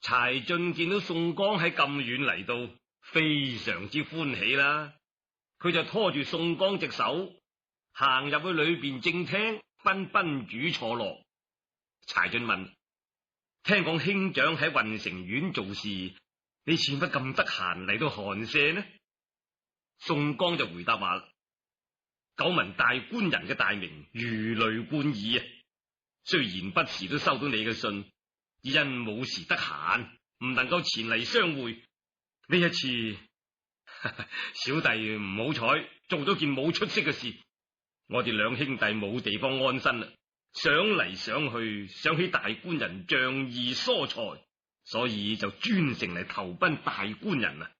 柴進見到宋江喺咁遠嚟到，非常之歡喜啦。佢就拖住宋江隻手，行入去裏邊正廳，賓賓主坐落。柴進問：聽講兄長喺運城縣做事，你似乜咁得閒嚟到寒舍呢？宋江就回答話：久聞大官人嘅大名如雷貫耳啊！雖然不時都收到你嘅信，只因冇時得閒，唔能夠前嚟相會。呢一次小弟唔好彩，做咗件冇出息嘅事。我哋兩兄弟冇地方安身啦，想嚟想去，想起大官人仗義疏財，所以就專程嚟投奔大官人啊！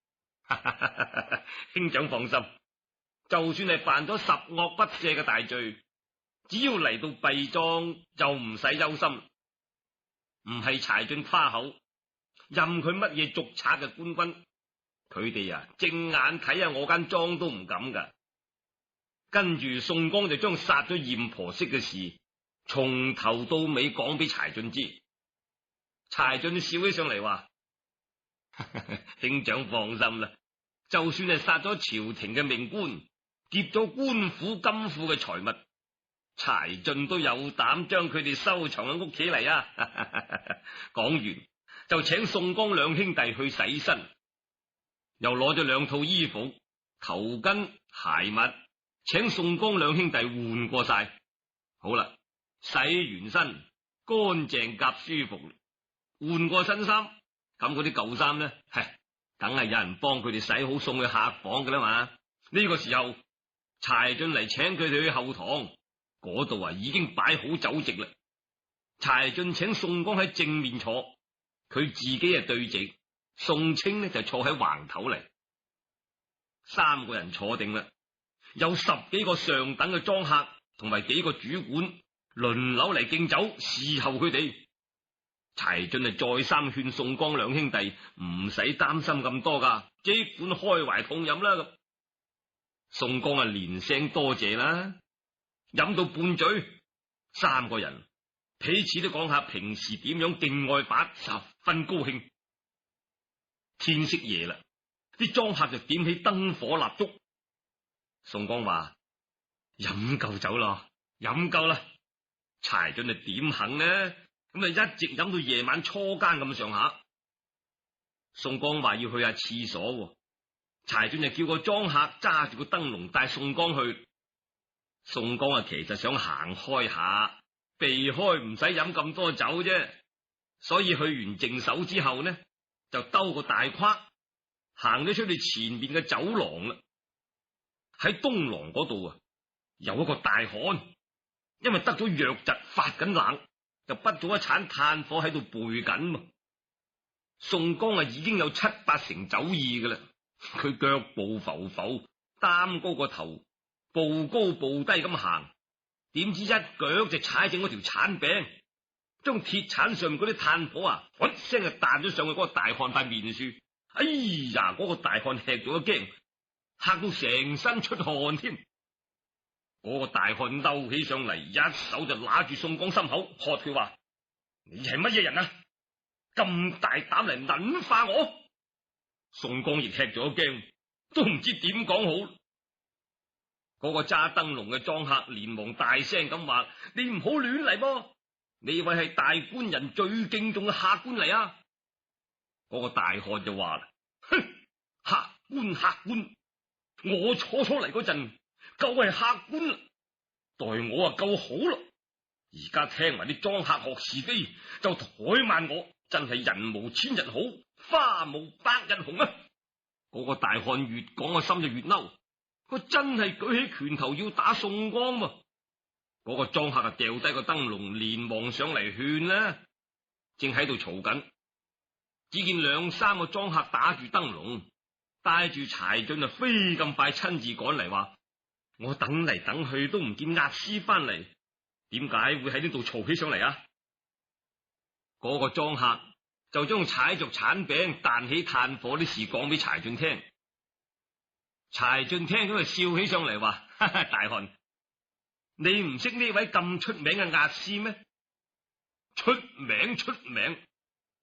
兄長放心，就算係犯咗十惡不赦嘅大罪，只要嚟到畢莊就唔使憂心。唔係柴進誇口，任佢乜嘢逐賊嘅官軍，佢哋啊正眼睇下我間莊都唔敢噶。跟住宋江就將殺咗閻婆惜嘅事從頭到尾講俾柴進知。柴進笑起上嚟話：兄長放心啦，就算係殺咗朝廷嘅命官，劫咗官府金庫嘅財物，柴進都有膽將佢哋收藏喺屋企嚟啊！講完就請宋江兩兄弟去洗身，又攞咗兩套衣服、頭巾、鞋襪，請宋江兩兄弟換過晒。好啦，洗完身，乾淨夾舒服，換過新衫，咁嗰啲舊衫呢，梗係有人幫佢哋洗好送去客房噶啦嘛。呢個時候，柴進嚟請佢哋去後堂，嗰度啊已經擺好酒席啦。柴進請宋江喺正面坐，佢自己係對席，宋清呢就坐喺橫頭嚟。三個人坐定啦，有10幾個上等嘅莊客同埋幾個主管輪流嚟敬酒侍候佢哋。柴進啊再三勸宋江兩兄弟唔使擔心咁多噶，即管開懷痛飲啦。咁宋江啊連聲多謝啦。飲到半醉，三個人彼此都講下平時點樣敬愛法，十分高興。天色夜啦，啲莊客就點起燈火蠟燭。宋江話：飲夠酒咯，飲夠啦。柴進啊點肯呢？咁啊一直飲到夜晚初更咁上下。宋江話要去下廁所，柴進就叫個莊客揸住個燈籠帶宋江去。宋江啊其實想行開下，避開唔使飲咁多酒啫，所以去完淨手之後呢，就兜個大框行咗出去前面嘅走廊啦。喺東廊嗰度啊有一個大漢，因為得咗瘧疾發緊冷，就滗咗一鏟炭火喺度背緊。宋江啊已經有7、8成酒意噶啦，佢腳步浮浮，擔高個頭，步高步低咁行，點知一腳就踩正嗰條鏟柄，將鐵鏟上面嗰啲炭火啊，一聲就彈咗上去嗰個大漢塊面書。哎呀，嗰個大漢吃咗一驚，嚇到成身出汗添。嗰個大漢嬲起上嚟，一手就揦住宋江心口，喝佢話：你係乜嘢人啊？咁大膽嚟撚化我！宋江亦吃咗一驚，都唔知點講好。嗰個揸燈籠嘅莊客連忙大聲咁話：你唔好亂嚟噃，呢位係大官人最敬重嘅客官嚟啊！嗰個大漢就話啦：哼，客官，我初嚟嗰陣夠係客官啦，待我啊夠好啦，而家聽埋啲莊客學是非，就怠慢我，真係人無千日好，花無百日紅啊！嗰個大漢越講個心就越嬲，佢真係舉起拳頭要打宋江喎。嗰個莊客啊掉低個燈籠，連忙上嚟勸啦，正喺度嘈緊。只見2、3個莊客打住燈籠，帶住柴進啊飛咁快親自趕嚟，話：我等嚟等去都唔見押司翻嚟，點解會喺呢度嘈起上嚟啊？嗰個莊客就將踩着鏟柄彈起炭火啲事講俾柴進聽。柴進聽咗就笑起上嚟，話：哈哈，大漢，你唔識呢位咁出名嘅押司咩？出名，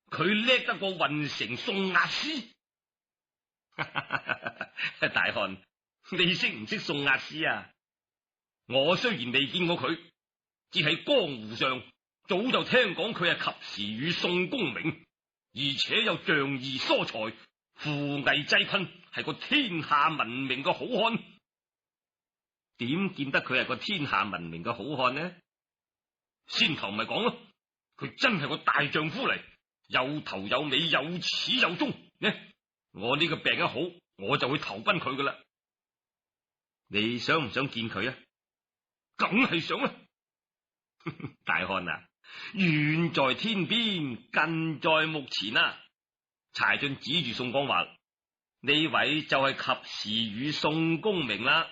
佢叻得過運城宋押司？大漢，你識唔識宋押司啊？我雖然未見過佢，只喺江湖上早就聽講佢係及時雨宋公明，而且又仗義疏財，扶危濟困，係個天下聞名嘅好漢。點見得佢係個天下聞名嘅好漢呢？先頭咪講咯，佢真係個大丈夫嚟，有頭有尾，有始有終呢。我呢個病一好，我就會投奔佢噶啦。你想唔想見佢啊？梗係想啦。大漢啊，遠在天邊，近在目前啊！柴進指住宋江話：呢位就係及時雨宋公明啦。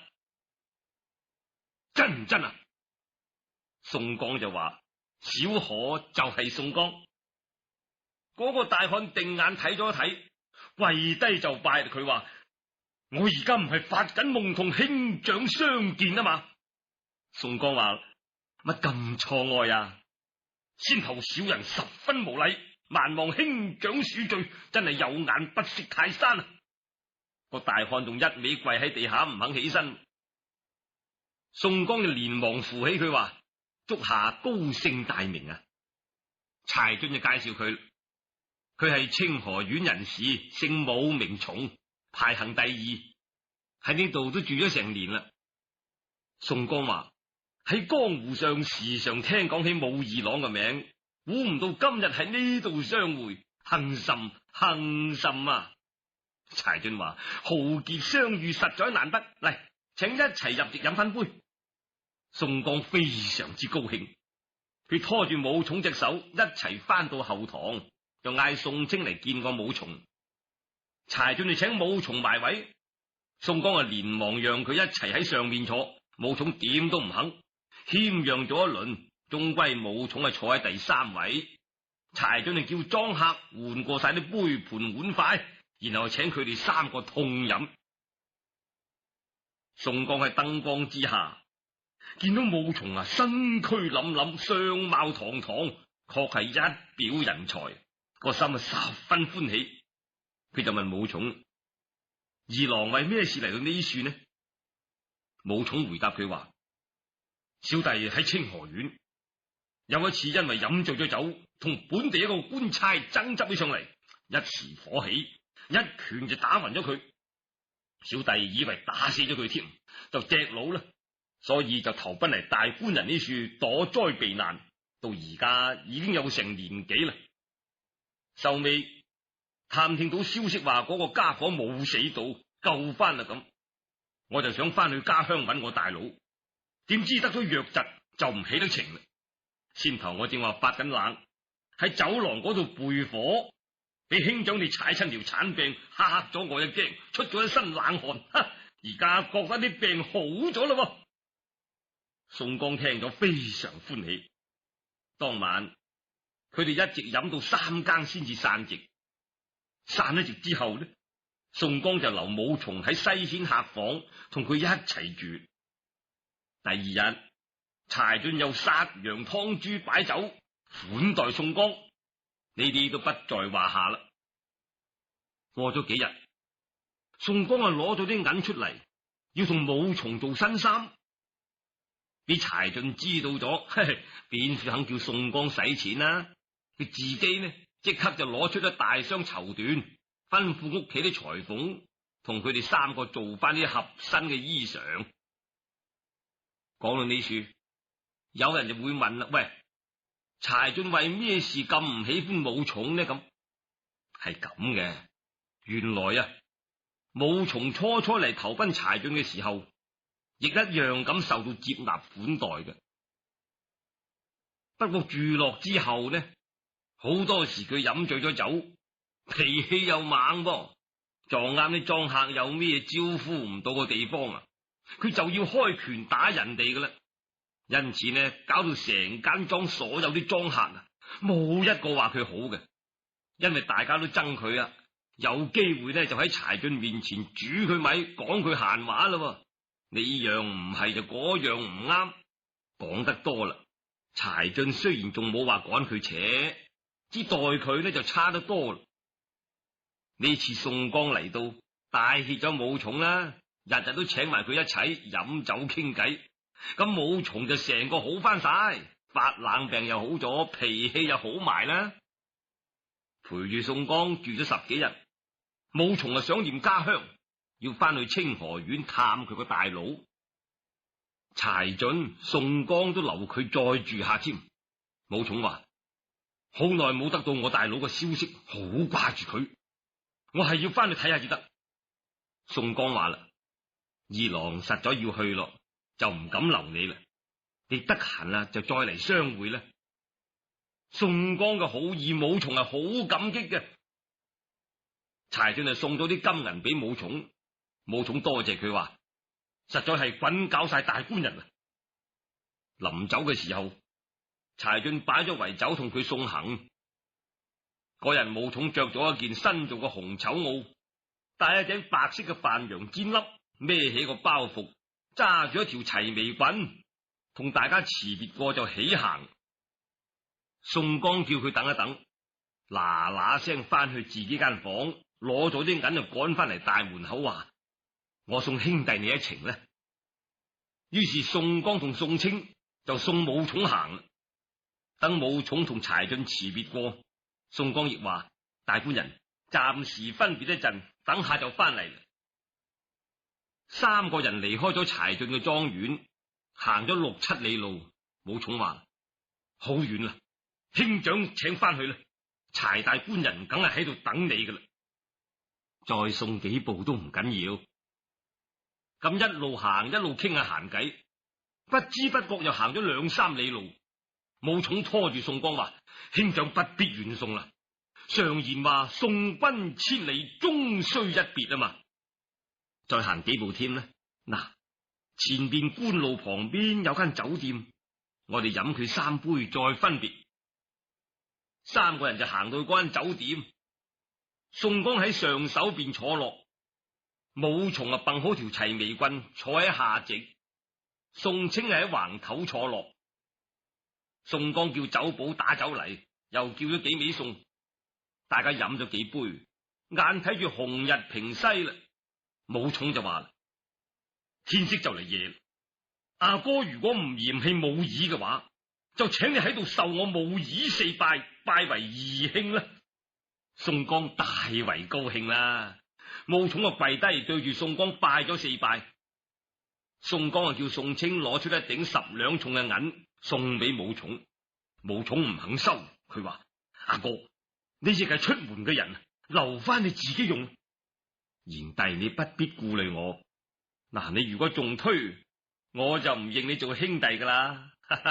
真唔真啊？宋江就話：小可就係宋江。嗰個大漢定眼睇咗一睇，跪低就拜。佢話：我而家唔係發緊夢同兄長相見啊嘛。宋江話：乜咁錯愛啊？先頭小人十分無禮，萬望兄長恕罪，真係有眼不識泰山啊！個大漢仲一味跪喺地下唔肯起身。宋江就連忙扶起佢話：足下高姓大名啊？柴進就介紹佢，佢係清河縣人士，姓武名松，排行第二，喺呢度都住咗成年啦。宋江話：喺江湖上時常聽講起武二郎嘅名，估唔到今日喺呢度相會，幸甚啊！柴進話：豪傑相遇實在難得，嚟，請一齊入席飲翻杯。宋江非常之高興，佢拖住武松隻手一齊翻到後堂，就嗌宋清嚟見個武松。柴進就請武松埋位，宋江啊連忙讓佢一齊喺上面坐，武松點都唔肯，謙讓咗一輪，終歸武松係坐喺第三位。柴進就叫莊客換過晒啲杯盤碗筷，然後請佢哋三個痛飲。宋江喺燈光之下見到武松啊，身軀凜凜，相貌堂堂，確係一表人才，個心啊十分歡喜。佢就問武松：二郎為咩事嚟到呢處呢？武松回答佢話：小弟喺清河縣，有一次因為飲醉咗酒，同本地一個官差爭執起上嚟，一時火起，一拳就打暈咗佢。小弟以為打死咗佢添，就隻佬啦，所以就投奔嚟大官人呢處躲災避難，到而家已經有成年幾啦。收尾探聽到消息話嗰個家伙冇死到，救翻啦咁，我就想翻去家鄉揾我大佬，點知得咗瘧疾就唔起得情啦。先頭我正話發緊冷，喺酒廊嗰度背火，俾兄長你踩親條鏟病，嚇咗我一驚，出咗一身冷汗。而家覺得啲病好咗啦。宋江聽咗非常歡喜。當晚佢哋一直飲到3更先至散席。散咗席之後呢，宋江就留武松喺西軒客房同佢一齊住。第二日，柴進又殺羊湯豬擺酒款待宋江，呢啲都不在話下啦。過咗幾日，宋江啊攞咗啲銀出嚟，要同武松做新衫。俾柴進知道咗，邊處肯叫宋江使錢啦？佢自己呢，即刻就攞出咗大箱綢緞，吩咐屋企啲裁縫同佢哋三個做翻啲合身嘅衣裳。講到呢處，有人就會問啦：喂，柴進為咩事咁唔喜歡武松呢？咁係咁嘅，原來啊，武松初嚟投奔柴進嘅時候，亦一樣咁受到接納款待嘅。不過住落之後呢，好多時佢飲醉咗酒，脾氣又猛噃，撞啱啲莊客有咩招呼唔到個地方啊，佢就要開拳打人哋噶啦。因此呢，搞到成間莊所有啲莊客啊，冇一個話佢好嘅，因為大家都憎佢啊，有機會呢就喺柴進面前煮佢米，講佢閒話啦。呢樣唔係就嗰樣唔啱，講得多啦。柴進雖然仲冇話趕佢扯， 只待佢呢就差得多啦。呢次宋江嚟到，大謝咗武松啦，日日都請埋佢一齊飲酒傾偈。咁武松就成個好翻晒，發冷病又好咗，脾氣又好埋啦。陪住宋江住咗10幾日，武松啊想念家鄉，要翻去清河縣探佢個大佬。柴進、宋江都留佢再住下添。武松話：好耐冇得到我大佬嘅消息，好掛住佢，我係要翻去睇下至得。宋江話啦：二郎實在要去咯，就唔敢留你啦。你得閒啦，就再嚟相會啦。宋江嘅好意，武松係好感激嘅。柴進就送咗啲金銀俾武松，武松多謝佢話：實在係滾搞晒大官人啊！臨走嘅時候，柴進擺咗圍酒同佢送行。嗰日武松着咗一件新做嘅紅綢襖，戴一頂白色嘅范陽尖笠，孭起個包袱，揸住一條齊眉棍，同大家辭別過就起行。宋江叫佢等一等，嗱嗱聲翻去自己間房，攞咗啲銀就趕翻嚟大門口話：我送兄弟你一程呢。於是宋江同宋清就送武松行啦。等武松同柴進辭別過，宋江亦話：大官人暫時分別一陣，等下就翻嚟。三個人離開咗柴進嘅莊園，行咗6、7里路。武松話：好遠啦，兄長請翻去啦，柴大官人梗係喺度等你噶啦。再送幾步都唔緊要。咁一路行一路傾下閒偈，不知不覺又行咗2、3里路。武松拖住宋江話：兄長不必遠送啦，常言話送君千里，終須一別啊嘛。再行幾步添呢？嗱，前邊官路旁邊有間酒店，我哋飲佢3杯再分別。三個人就行到嗰間酒店，宋江喺上手邊坐落，武松啊掟好條齊眉棍坐喺下席，宋清係喺橫頭坐落。宋江叫酒保打酒嚟，又叫咗幾味餸，大家飲咗幾杯，眼睇住紅日平西啦。武松就話啦：天色就嚟夜啦，阿哥如果唔嫌棄武二嘅話，就請你喺度受我武二4拜，拜為二兄啦。宋江大為高興啦，武松啊跪低對住宋江拜咗4拜。宋江啊叫宋清攞出一頂10兩重嘅銀送俾武松，武松唔肯收，佢話：阿哥，你亦係出門嘅人，留翻你自己用。賢弟你不必顧慮我，嗱，你如果仲推，我就唔認你做兄弟噶啦。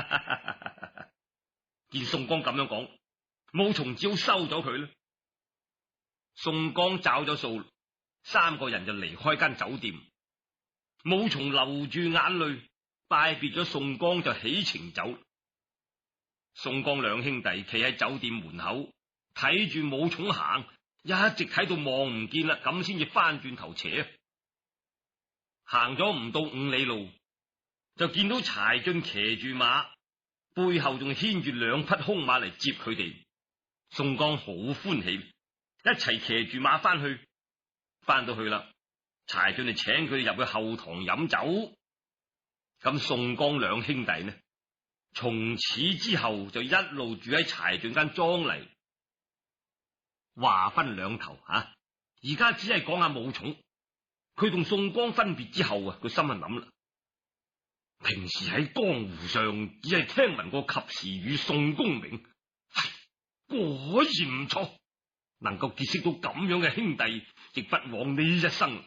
見宋江咁樣講，武松只好收咗佢啦。宋江找咗數，三個人就離開間酒店。武松流住眼淚，拜別咗宋江就起程走。宋江兩兄弟企喺酒店門口睇住武松行，一直睇到望唔見啦，咁先至翻轉頭扯。行咗唔到5里路，就見到柴進騎住馬，背後仲牽住2匹凶馬嚟接佢哋。宋江好歡喜，一齊騎住馬翻去。翻到去啦，柴進就請佢哋入去後堂飲酒。咁宋江兩兄弟呢，從此之後就一路住喺柴進間莊嚟。話分兩頭啊，而家只係講下武松。佢同宋江分別之後啊，佢心啊諗啦，平時喺江湖上只係聽聞過及時雨、宋公明，果然唔錯，能夠結識到咁樣嘅兄弟，亦不枉呢一生。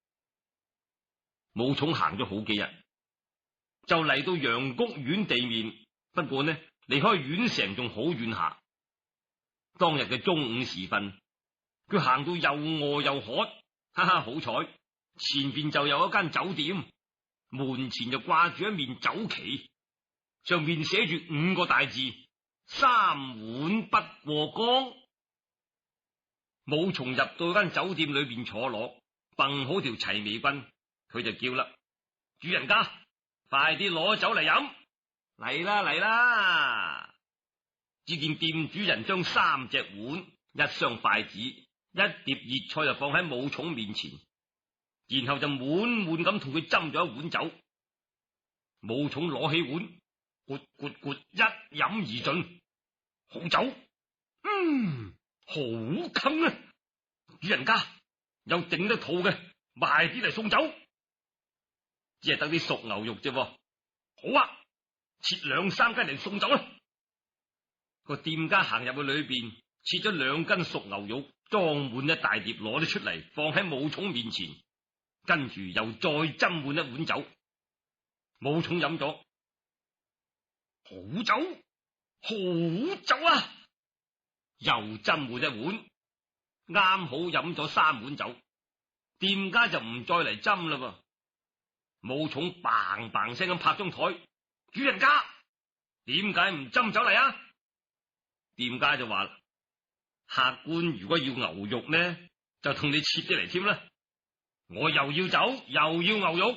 武松行咗好幾日，就嚟到陽谷縣地面，不過呢，離開縣城仲好遠下。當日嘅中午時分，佢行到又餓又渴，哈哈，好彩前邊就有一間酒店，門前就掛住一面酒旗，上面寫住5個大字：三碗不過崗。武松入到間酒店裏邊坐落，掟好條齊眉棍，佢就叫啦：主人家，快啲攞酒嚟飲！嚟啦嚟啦！ 只見店主人將3隻碗、1雙筷子、一碟熱菜就放喺武松面前，然後就滿滿咁同佢斟咗一碗酒。武松攞起碗，咕咕咕一飲而盡。好酒，好襟啊！主人家有頂得肚嘅，賣啲嚟送酒。只係得啲熟牛肉啫。好啊，切2、3斤嚟送酒啦。個店家行入去裏邊，切咗2斤熟牛肉，裝滿一大碟，攞咗出嚟，放喺武松面前，跟住又再斟滿一碗酒。武松飲咗，好酒，好酒啊！又斟滿一碗，啱好飲咗3碗酒。店家就唔再嚟斟啦。武松嘭嘭聲咁拍張台，主人家點解唔斟酒嚟啊？店家就話：客官如果要牛肉呢，就同你切啲嚟添啦。我又要酒又要牛肉，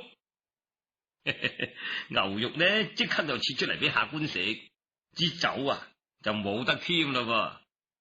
牛肉呢即刻就切出嚟俾客官食，支酒啊就冇得添啦。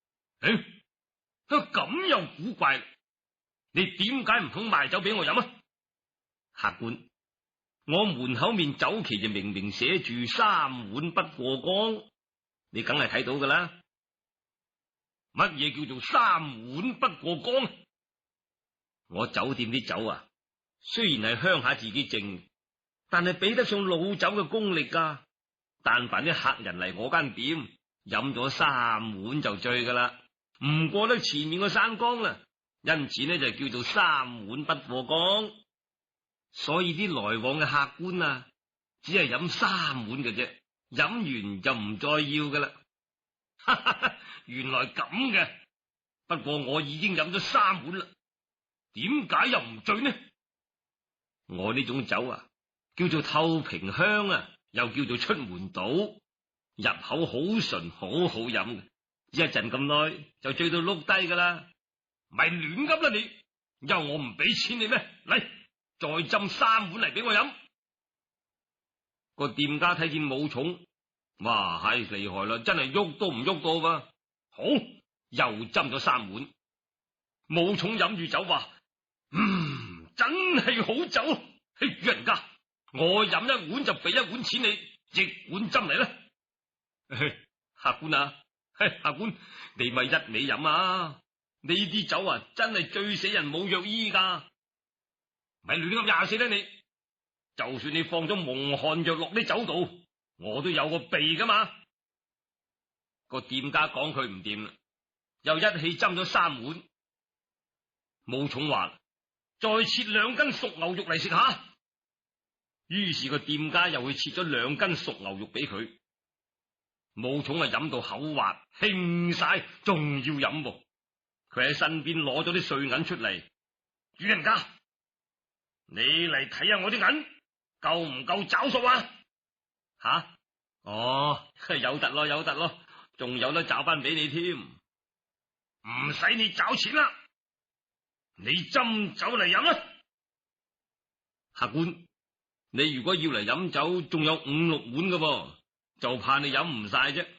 咁又古怪，你點解唔肯賣酒俾我飲啊？客官，我門口面酒旗就明明寫住3碗不過崗，你梗係睇到噶啦。乜嘢叫做3碗不過崗？我酒店啲酒啊，雖然係鄉下自己剩，但係比得上老酒嘅功力噶。但凡啲客人嚟我間店，飲咗3碗就醉噶啦，唔過得前面個山崗啦。因此呢，就叫做3碗不過崗。所以啲來往嘅客官啊，只係飲3碗嘅啫，飲完就唔再要噶啦。原來咁嘅，不過我已經飲咗3碗啦，點解又唔醉呢？我呢種酒啊，叫做透瓶香啊，又叫做出門倒，入口好純，好好飲嘅，一陣咁耐就醉到碌低噶啦。咪亂噏啦你，又我唔俾錢你咩？嚟，再斟3碗嚟俾我飲。個店家睇見武松，哇，係厲害啦，真係喐都唔喐到噃。好，又斟咗3碗。武松飲住酒話：真係好酒。主人家，我飲1碗就俾1碗錢你，即管斟嚟啦。客官啊，客官，你咪一味飲啊！呢啲酒啊，真係醉死人冇藥醫噶。咪亂咁廿四啦你！就算你放咗蒙汗藥落啲酒度，我都有個鼻噶嘛。個店家講佢唔掂啦，又一氣斟咗3碗。武松話：再切2斤熟牛肉嚟食下。於是個店家又去切咗2斤熟牛肉俾佢。武松啊飲到口滑興晒，仲要飲喎。佢喺身邊攞咗啲碎銀出嚟，主人家，你嚟睇下我啲銀夠唔夠找數啊？吓，哦，有得咯，有得咯，仲有得找翻俾你添，唔使你找錢啦，你斟酒嚟飲啦。客官，你如果要嚟飲酒，仲有5、6碗㗎噃，就怕你飲唔晒啫。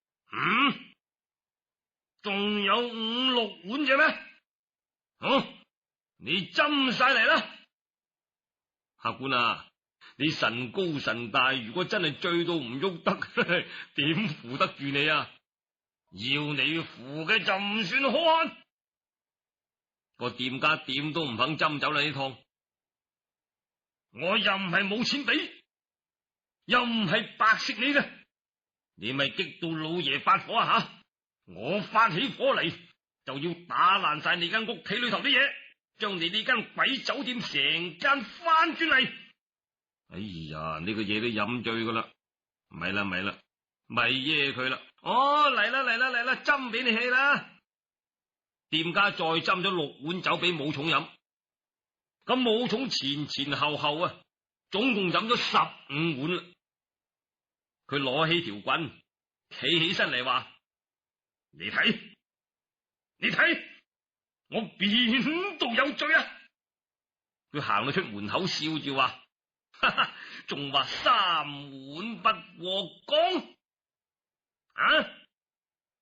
仲有5、6碗啫咩？好，你斟晒嚟啦。客官啊，你神高神大，如果真係醉到唔喐得，點扶得住你啊？要你扶嘅就唔算好漢。個店家點都唔肯斟酒啦呢趟。我又唔係冇錢俾，又唔係白食你嘅，你咪激到老爺發火啊吓！我發起火嚟，就要打爛晒你間屋企裏頭啲嘢，將你呢間鬼酒店成間翻轉嚟。哎呀，呢個嘢都飲醉噶啦，咪啦咪啦，咪耶佢啦。哦，嚟啦嚟啦嚟啦，斟俾你氣啦。店家再斟咗6碗酒俾武松飲，咁武松前前後後啊，總共飲咗15碗啦。佢攞起條棍，企起身嚟話：你睇，你睇，我邊度有罪啊？佢行到出門口，笑住話：哈哈，仲話3碗不過崗啊！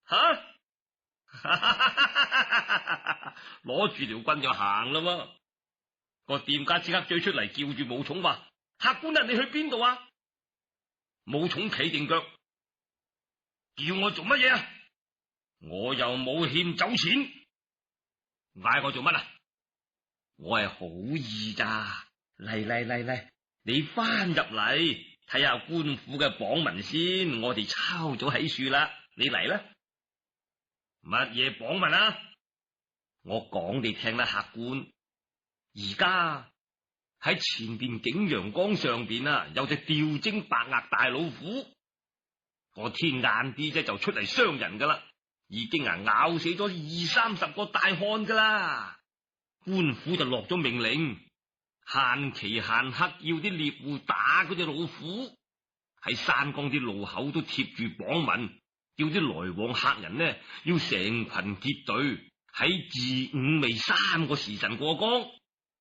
攞住條棍就行啦。個店家即刻追出嚟，叫住武松話：客官啊，你去邊度啊？武松企定腳，叫我做乜嘢啊？我又冇欠酒錢，嗌我做乜啊？我係好意咋，嚟，你翻入嚟睇下官府嘅榜文先，我哋抄咗喺樹啦，你嚟啦。乜嘢榜文啊？我講你聽啦，客官。而家喺前邊景陽岡上邊啊，有隻吊睛白額大老虎，個天晏啲啫就出嚟傷人噶啦，已經咬死咗20-30個大漢噶啦。官府就落咗命令，限期限刻要啲獵戶打嗰隻老虎，喺山崗啲路口都貼住榜文，叫啲來往客人呢要成群結隊喺巳午未3個時辰過江。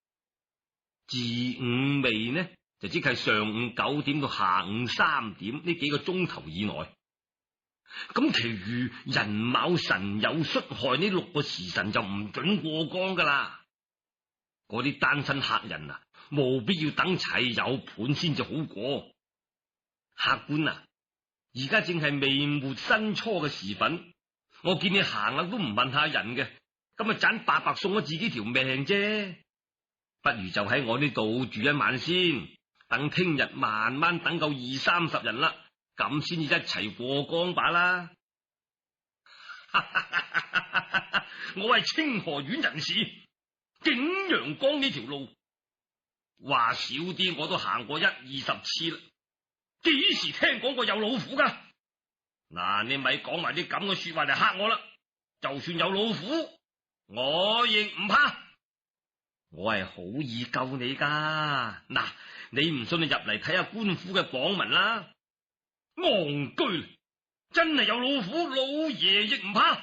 巳午未呢就即係上午9點到下午3點呢幾個鐘頭以內，咁其餘寅卯辰酉戌亥呢6個時辰就唔准過江噶啦。嗰啲單身客人啊，務必要等齊有伴先至好過。客官啊，而家正係未末申初嘅時分，我見你行啦都唔問下人嘅，咁啊盞白白送咗自己條命啫。不如就喺我呢度住一晚先，等聽日慢慢等夠20-30人啦，咁先至一齊過江把啦。我係清河縣人士，景陽岡呢條路話少啲我都行過10-20次啦，幾時聽講過有老虎噶？嗱，你咪講埋啲咁嘅說話嚟嚇我啦！就算有老虎，我亦唔怕。我係好意救你噶，嗱，你唔信你入嚟睇下官府嘅榜文啦。戇居，真係有老虎，老爺亦唔怕。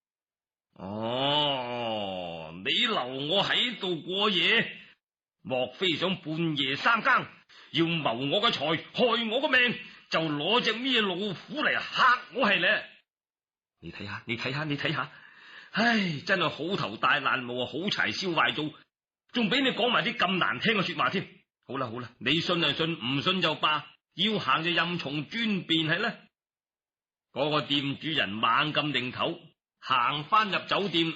哦，你留我喺度過夜，莫非想半夜3更要謀我嘅財，害我嘅命，就攞隻咩老虎嚟嚇我係咧？你睇下，唉，真係好頭大爛毛啊，好柴燒壞灶，仲俾你講埋啲咁難聽嘅說話添。好啦，你信就信，唔信就罷，要行就任從專便係啦。嗰個店主人猛咁擰頭，行翻入酒店。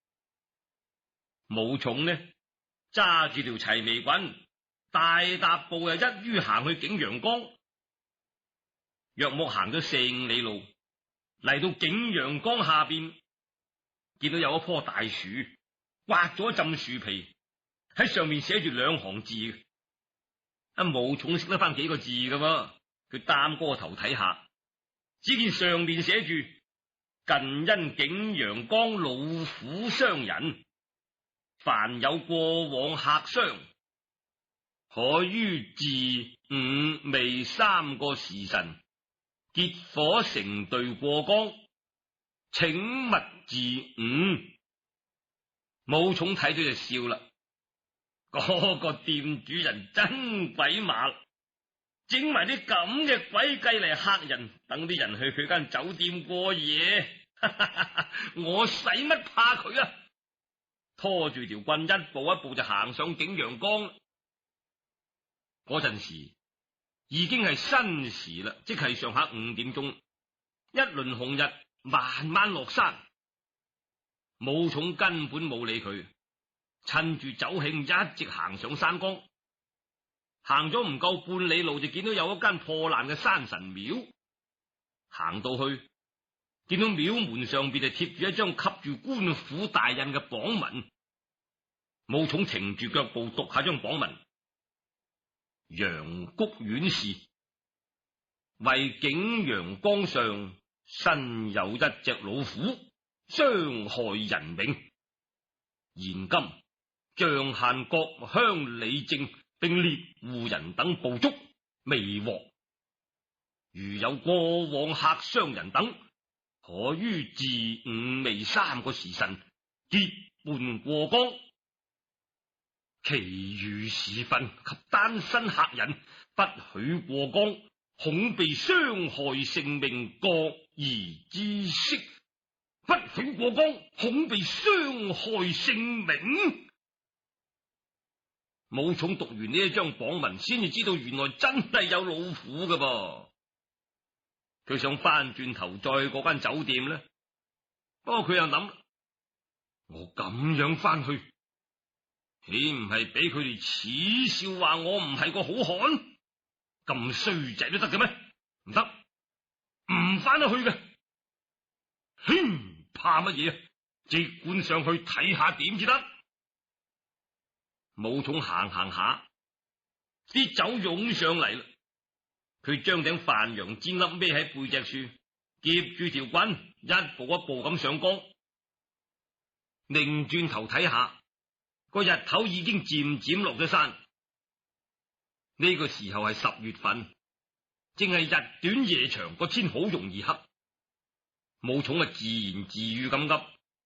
武松呢，揸住條齊眉棍，大踏步又一於行去景陽岡。約莫行咗4-5里路，嚟到景陽岡下邊，見到有一棵大樹，刮咗一浸樹皮，喺上面寫住2行字嘅。武松識得翻幾個字噶喎，佢擔過頭睇下，只見上面寫住近因景陽岡老虎傷人，凡有過往客商，可於巳午未3個時辰結伙成隊過江，請勿自誤。武松睇到就笑啦，嗰個店主人真鬼馬，整埋啲咁嘅詭計嚟嚇人，等啲人去佢間酒店過夜。我使乜怕佢啊？拖住條棍，一步一步就行上景陽岡。嗰陣時已經係申時啦，即係上下5點鐘，一輪紅日慢慢落山。武松根本冇理佢，趁住酒興一直行上山崗。行咗唔夠半里路，就見到有一間破爛嘅山神廟。行到去，見到廟門上邊就貼住一張刻住官府大印嘅榜文。武松停住腳步，讀下張榜文：陽谷縣事，為景陽岡上新有一隻老虎，傷害人命。現今象限各鄉里正並獵戶人等捕捉未獲，如有過往客傷人等，可於巳午未3個時辰結伴過江。其餘時分及單身客人不許過江，恐被傷害性命，各宜知悉。 不許過江，恐被傷害性命。武松讀完呢一張榜文，先至知道原來真係有老虎噶噃。佢想翻轉頭再去嗰間酒店呢，不過佢又諗，我咁樣翻去，豈唔係俾佢哋恥笑話我唔係個好漢？咁衰仔都得嘅咩？唔得，唔翻得去嘅。怕乜嘢啊？即管上去睇下點至得。武松行下，啲酒湧上嚟啦。佢將頂范陽尖笠孭喺背脊處，夾住條棍，一步一步咁上江。擰轉頭睇下，個日頭已經漸漸落咗山。呢個時候係10月份，正係日短夜長，個天好容易黑。武松啊，自言自語咁急：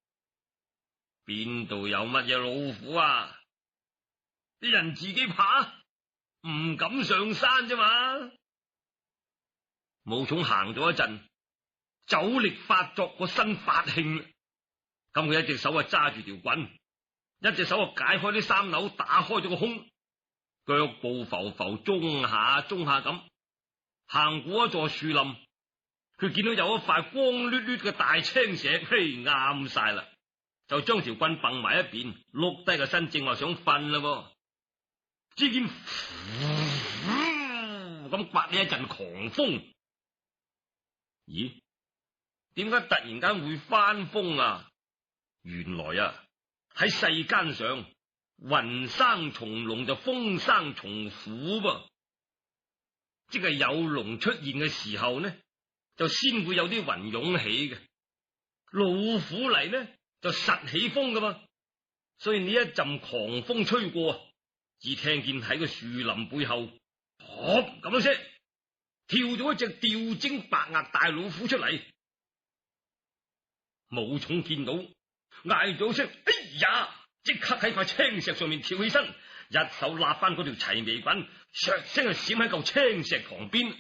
邊度有乜嘢老虎啊？啲人自己怕，唔敢上山啫嘛。武松行咗一陣，酒力發作，個身發興。咁佢一隻手啊揸住條棍，一隻手啊解開啲衫紐，打開咗個胸，腳步浮浮，中下咁行過一座樹林。佢見到有一塊光禿禿嘅大青石，啱晒啦，就將條棍掟埋一邊，碌低個身，正話想瞓啦。只見咁刮呢一陣狂風。咦？點解突然間會翻風啊？原來啊，喺世間上，雲生從龍就風生從虎噃，即係有龍出現嘅時候呢，就先會有啲雲湧起嘅。老虎嚟呢，就實起風噶嘛。所以呢一陣狂風吹過，只聽見喺個樹林背後，咁一聲，跳咗一隻吊睛白額大老虎出嚟。武松見到，嗌咗聲哎呀，即刻喺塊青石上面跳起身，一手立翻嗰條齊眉棍，唰聲就閃喺嚿青石旁邊。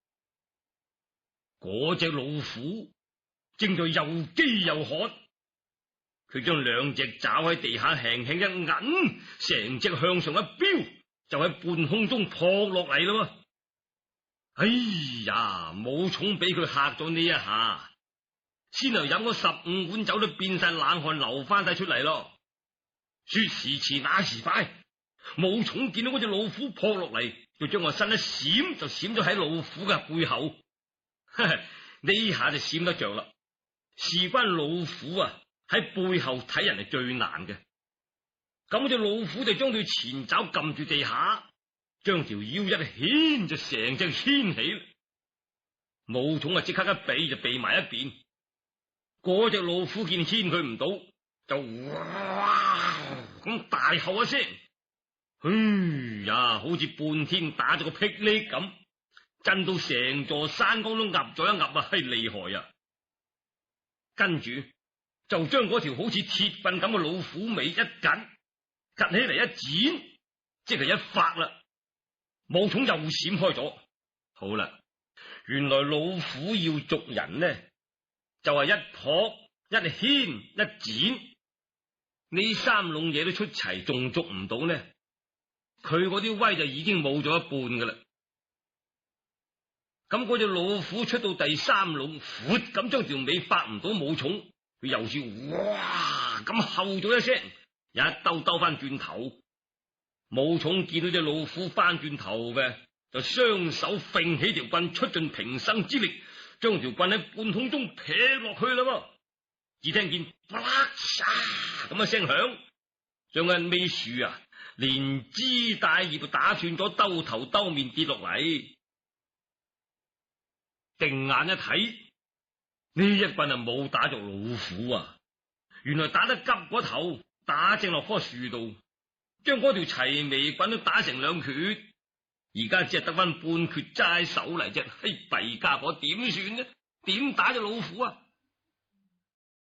嗰隻老虎正在又飢又渴，佢將兩隻爪喺地下輕輕一揞，成隻向上一飆，就喺半空中撲落嚟咯。哎呀，武松俾佢嚇咗呢一下，先頭飲咗15碗酒都變晒冷汗流翻晒出嚟咯。說時遲那時快，武松見到嗰隻老虎撲落嚟，就將個身一閃，就閃咗喺老虎嘅背後。呢下就閃得着啦。事關老虎啊，喺背後睇人係最難嘅。咁隻老虎就將對前爪撳住地下，將條腰一牽，就成隻牽起。武松啊，即刻一避就避埋一邊。嗰隻老虎見牽佢唔到，就哇咁大吼一聲，哎呀，好似半天打咗個霹靂咁，震到成座山崗都岌咗一岌啊，係厲害啊！跟住就將嗰條好似鐵棍咁嘅老虎尾一緊，趷起嚟一剪，即係一發啦。武松又閃開咗。好啦，原來老虎要捉人呢，就係一撲一牽一剪，呢三籠嘢都出齊，仲捉唔到呢？佢嗰啲威就已經冇咗一半噶啦。咁嗰隻老虎出到第三籠，闊咁將條尾發唔到武松，佢又是哇咁吼咗一聲，一兜翻轉頭。武松見到隻老虎翻轉頭嘅，就雙手揈起條棍，出盡平生之力，將條棍喺半空中劈落去啦。只聽見啪啦沙咁一聲響，將根尾樹啊連枝帶葉就打斷咗，兜頭兜面跌落嚟。定眼一睇，呢一棍啊冇打着老虎啊，原來打得急嗰頭，打正落棵樹度，將嗰條齊眉棍都打成兩缺，而家只係得翻半缺齋手嚟啫。嘿，弊家伙點算呢？點打隻老虎啊？